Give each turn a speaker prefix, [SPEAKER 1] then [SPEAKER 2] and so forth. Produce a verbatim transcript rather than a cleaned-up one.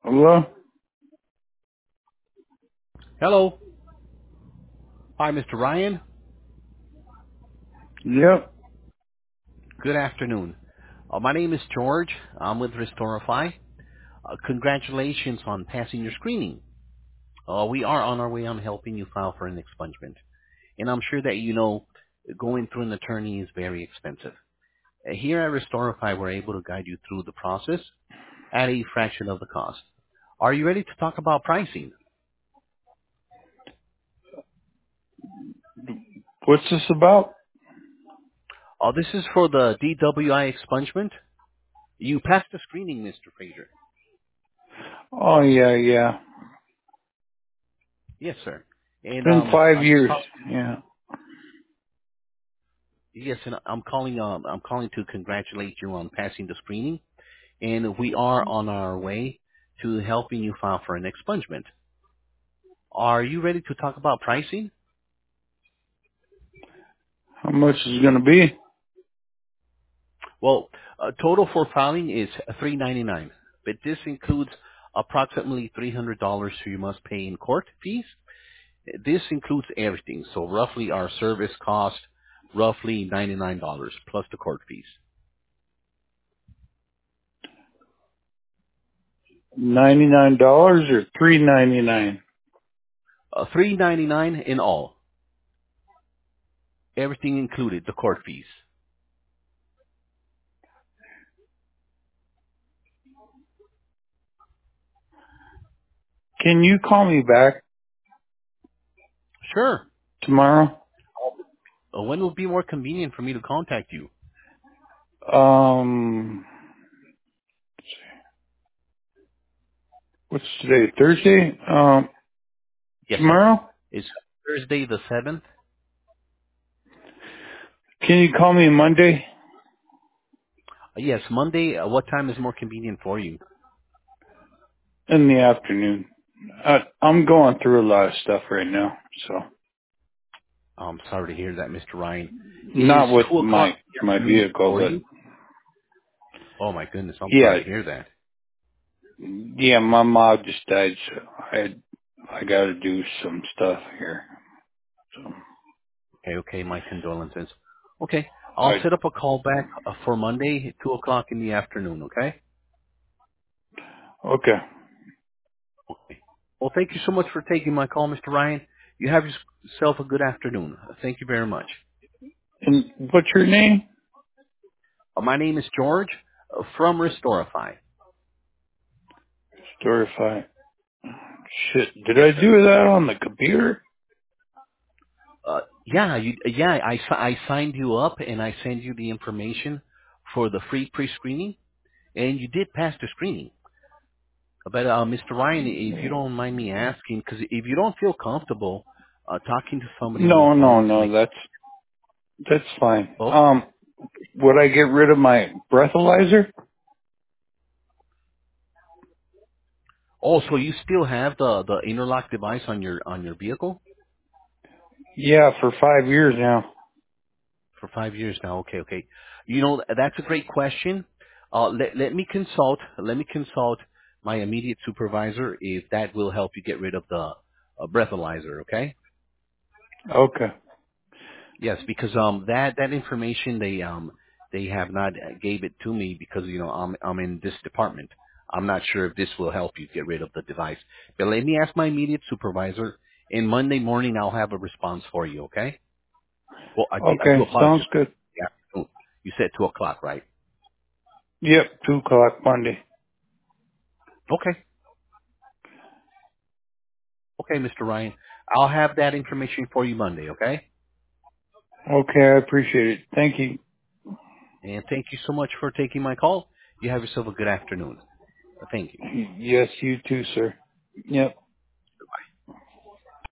[SPEAKER 1] Hello?
[SPEAKER 2] Hello. Hi, Mister Ryan.
[SPEAKER 1] Yep.
[SPEAKER 2] Good afternoon. Uh, my name is George. I'm with Restorify. Uh, congratulations on passing your screening. Uh, we are on our way on helping you file for an expungement. And I'm sure that you know going through an attorney is very expensive. Uh, here at Restorify, we're able to guide you through the process at a fraction of the cost. Are you ready to talk about pricing?
[SPEAKER 1] What's this about?
[SPEAKER 2] Uh, this is for the D W I expungement. You passed the screening, Mister Fraser.
[SPEAKER 1] Oh, yeah, yeah.
[SPEAKER 2] Yes, sir. And
[SPEAKER 1] Been
[SPEAKER 2] um,
[SPEAKER 1] five
[SPEAKER 2] I'm just
[SPEAKER 1] years.
[SPEAKER 2] calling.
[SPEAKER 1] Yeah.
[SPEAKER 2] Yes, and I'm calling. Um, I'm calling to congratulate you on passing the screening, and we are on our way to helping you file for an expungement. Are you ready to talk about pricing?
[SPEAKER 1] How much is it gonna be?
[SPEAKER 2] Well, uh, total for filing is three ninety nine, but this includes approximately three hundred dollars you must pay in court fees. This includes everything, so roughly our service cost, roughly ninety nine dollars plus the court fees.
[SPEAKER 1] Ninety-nine dollars or three ninety-nine?
[SPEAKER 2] Uh, three ninety nine in all, everything included, the court fees.
[SPEAKER 1] Can you call me back
[SPEAKER 2] Sure.
[SPEAKER 1] tomorrow?
[SPEAKER 2] Uh, when would be more convenient for me to contact you?
[SPEAKER 1] Um, what's today? Thursday? Um,
[SPEAKER 2] Yes, sir.
[SPEAKER 1] tomorrow?
[SPEAKER 2] It's Thursday the seventh.
[SPEAKER 1] Can you call me Monday
[SPEAKER 2] Uh, yes, Monday. Uh, what time is more convenient for you?
[SPEAKER 1] in the afternoon? Uh, I'm going through a lot of stuff right now, so
[SPEAKER 2] I'm sorry to hear that, Mister Ryan. Is
[SPEAKER 1] not with
[SPEAKER 2] two o'clock
[SPEAKER 1] my
[SPEAKER 2] in
[SPEAKER 1] my
[SPEAKER 2] the afternoon
[SPEAKER 1] vehicle,
[SPEAKER 2] for
[SPEAKER 1] but
[SPEAKER 2] you? Oh my goodness, I'm
[SPEAKER 1] yeah,
[SPEAKER 2] sorry to hear that.
[SPEAKER 1] yeah. My mom just died, so I I got to do some stuff here. So
[SPEAKER 2] Okay, okay, my condolences. Okay, I'll
[SPEAKER 1] I
[SPEAKER 2] set up a call back uh, for Monday, two o'clock in the afternoon. Okay.
[SPEAKER 1] okay.
[SPEAKER 2] Okay. Well, thank you so much for taking my call, Mister Ryan. You have yourself a good afternoon. Uh, Thank you very much.
[SPEAKER 1] And what's your name?
[SPEAKER 2] Uh, my name is George uh, from Restorify.
[SPEAKER 1] Storify. Shit, did
[SPEAKER 2] Yes,
[SPEAKER 1] I
[SPEAKER 2] sir.
[SPEAKER 1] do that on the computer?
[SPEAKER 2] Uh, yeah, you, yeah, I, si- I signed you up and I sent you the information for the free pre-screening, and you did pass the screening. But uh, Mister Ryan, if you don't mind me asking, because if you don't feel comfortable uh, talking to somebody on the
[SPEAKER 1] No, no,
[SPEAKER 2] phone to
[SPEAKER 1] no.
[SPEAKER 2] make
[SPEAKER 1] That's that's fine.
[SPEAKER 2] oh,
[SPEAKER 1] Um, would I get rid of my breathalyzer?
[SPEAKER 2] oh, so you still have the the interlock device on your on your vehicle
[SPEAKER 1] Yeah, for five years now.
[SPEAKER 2] for five years now? Okay, okay. You know that's a great question. Uh, let let me consult. Let me consult my immediate supervisor if that will help you get rid of the uh, breathalyzer. Okay.
[SPEAKER 1] Okay,
[SPEAKER 2] Yes, because um that that information they um they have not uh, gave it to me because you know I'm I'm in this department. I'm not sure if this will help you get rid of the device. But let me ask my immediate supervisor, and Monday morning I'll have a response for you. Okay? Well, I do, I do
[SPEAKER 1] okay,
[SPEAKER 2] apologize.
[SPEAKER 1] sounds good.
[SPEAKER 2] Yeah, you said two o'clock, right?
[SPEAKER 1] Yep, two o'clock Monday.
[SPEAKER 2] Okay, okay, Mister Ryan. I'll have that information for you Monday. Okay?
[SPEAKER 1] Okay, I appreciate it. Thank you.
[SPEAKER 2] And thank you so much for taking my call. You have yourself a good afternoon. Thank you.
[SPEAKER 1] Yes, you too, sir. Yep.